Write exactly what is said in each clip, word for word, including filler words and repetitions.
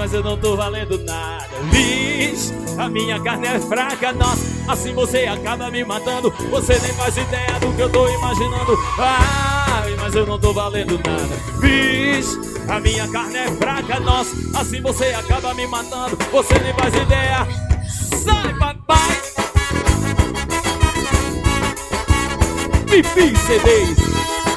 mas eu não tô valendo nada. Vixe, a minha carne é fraca, nossa, assim você acaba me matando. Você nem faz ideia do que eu tô imaginando. Ai, mas eu não tô valendo nada. Vixe, a minha carne é fraca, nossa, assim você acaba me matando. Você nem faz ideia. Sai, papai! Fifi C Ds.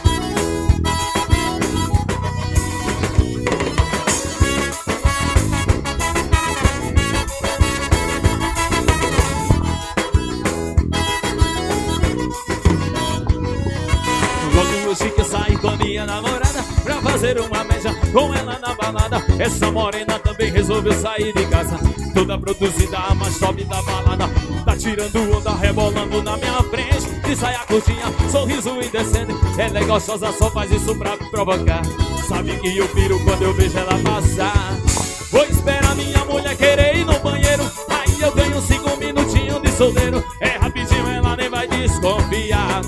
Hoje que eu saí com a minha namorada pra fazer uma média com ela na balada. Essa morena também resolveu sair de casa, toda produzida, a mais top da balada. Tá tirando onda, rebolando na minha frente, de saia curtinha, sorriso indecente. Ela é gostosa, só faz isso pra me provocar. Sabe que eu piro quando eu vejo ela passar. Vou esperar minha mulher querer ir no banheiro, aí eu ganho cinco minutinhos de solteiro. É rapidinho, ela nem vai desconfiar.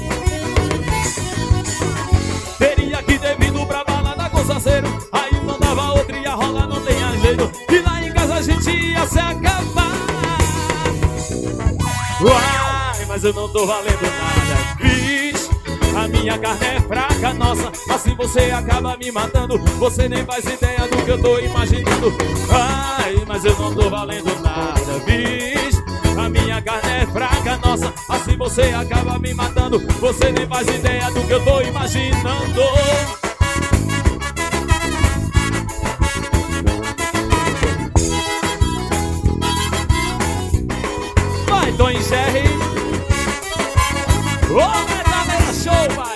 Aí mandava outra e a rola não tem jeito, e lá em casa a gente ia se acabar. Uai, mas eu não tô valendo nada. Vixe, a minha carne é fraca, nossa, assim você acaba me matando. Você nem faz ideia do que eu tô imaginando. Ai, mas eu não tô valendo nada. Vixe, a minha carne é fraca, nossa, assim você acaba me matando. Você nem faz ideia do que eu tô imaginando. Tom e Jerry. Ô, oh, Metaleira Show, pai.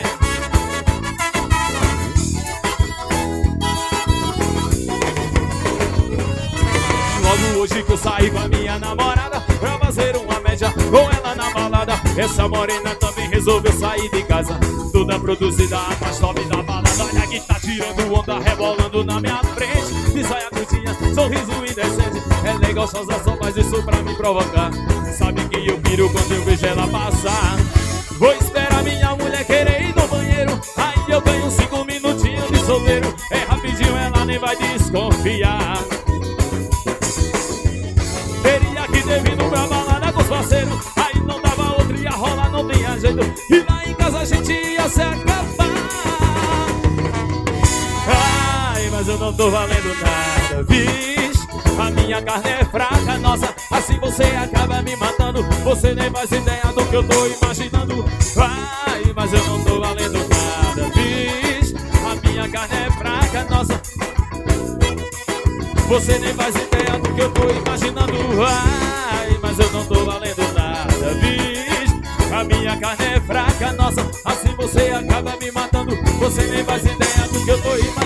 Logo hoje que eu saí com a minha namorada pra fazer uma média com ela na balada. Essa morena também resolveu sair de casa, toda produzida, a mais top da balada. Olha que tá tirando onda, rebolando na minha frente, de saia curtinha, sorriso indecente. Ela é gostosa, só faz isso pra me provocar. Sabe que eu piro quando eu vejo ela passar. Vou esperar minha mulher querer ir no banheiro, aí eu ganho cinco minutinhos de solteiro. É rapidinho, ela nem vai desconfiar. Teria que ter vindo pra balada com os parceiros, aí não dava outra e a rola não tinha jeito, e lá em casa a gente ia se acabar. Ai, mas eu não tô valendo nada. Vixe, a minha carne é fraca, nossa, assim você acaba me matando. Você nem faz ideia do que eu tô imaginando. Ai, mas eu não tô valendo nada. Vixe, a minha carne é fraca, nossa, você nem faz ideia do que eu tô imaginando. Ai, mas eu não tô valendo nada. Vixe, a minha carne é fraca, nossa, assim você acaba me matando. Você nem faz ideia do que eu tô imaginando.